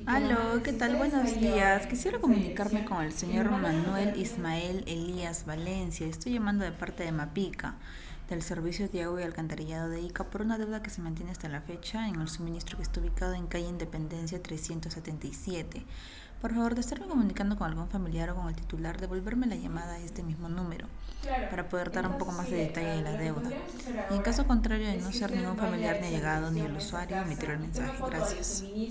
Aló, ¿qué tal? Buenos días. Quisiera comunicarme con el señor Manuel Ismael Elías Valencia. Estoy llamando de parte de Mapica, del Servicio de Agua y Alcantarillado de Ica, por una deuda que se mantiene hasta la fecha en el suministro que está ubicado en calle Independencia 377. Por favor, de estarme comunicando con algún familiar o con el titular, devolverme la llamada a este mismo número Claro. para poder dar un poco Entonces, más de mire, detalle de la lo que deuda. podríamos hacer Y en ahora caso contrario de es no que ser usted ningún vaya a familiar ni esa allegado ni el dirección, a esa usuario, emitir el casa y mensaje. tome foto del Gracias. suministro.